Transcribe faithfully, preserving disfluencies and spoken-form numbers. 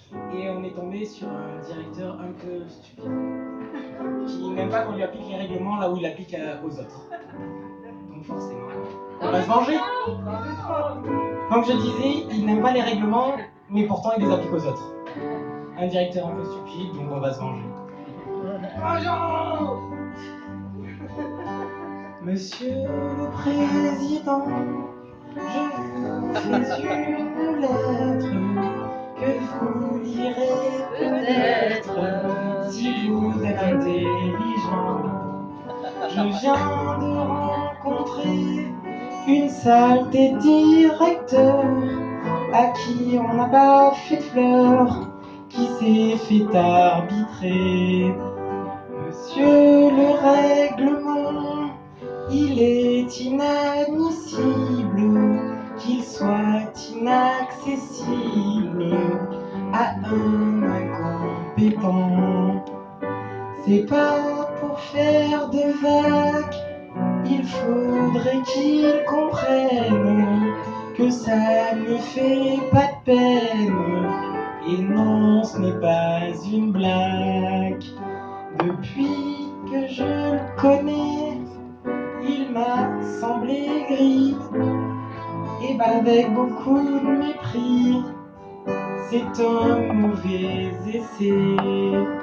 et on est tombé sur un directeur un peu stupide, qui n'aime pas qu'on lui applique les règlements là où il applique à- aux autres. Donc forcément, on va se venger. Donc je disais, il n'aime pas les règlements, mais pourtant il les applique aux autres. Un directeur un peu stupide, donc on va se venger. Vengeance! Monsieur le Président, je vous fais une lettre que vous lirez peut-être si vous êtes intelligent. Je viens de rencontrer une salle des directeurs à qui on n'a pas fait de fleurs, qui s'est fait arbitrer. Monsieur le règlement, il est inadmissible qu'il soit inaccessible à un incompétent. C'est pas pour faire de vagues, il faudrait qu'il comprenne que ça ne fait pas de peine. Et non, ce n'est pas une blague. Depuis que je le connais, il m'a semblé gris, et bah avec beaucoup de mépris. C'est un mauvais essai.